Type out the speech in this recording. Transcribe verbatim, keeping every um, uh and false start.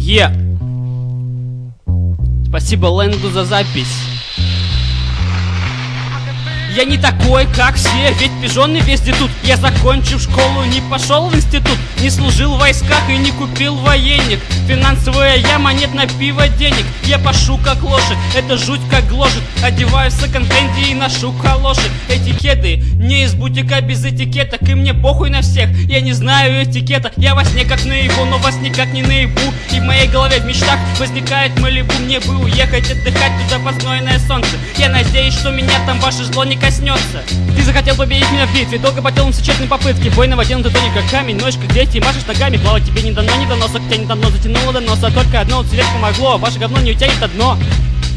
Е. Спасибо Лэнду за запись. Я не такой, как все, ведь пижоны везде тут. Я, закончив школу, не пошел в институт, не служил в войсках и не купил военник. Финансовая яма, нет на пиво денег. Я пашу как лошадь, это жуть как гложет. Одеваюсь в секонд-хенде и ношу калоши. Этикеты не из бутика без этикеток, и мне похуй на всех, я не знаю этикета. Я во сне как наяву, но вас никак не наебу. И в моей голове в мечтах возникает Малибу. Мне бы уехать отдыхать туда под знойное солнце. Я надеюсь, что меня там ваше зло не коснется. Ты захотел победить меня в битве, долго потел все тщетные попытки. Бой наводил на тоне как камень, ночь как дети, машешь ногами. Плавать тебе не дано, не дано, сок тебя не дано, затянуло до носа. Только одно от свет помогло, ваше говно не утянет на дно.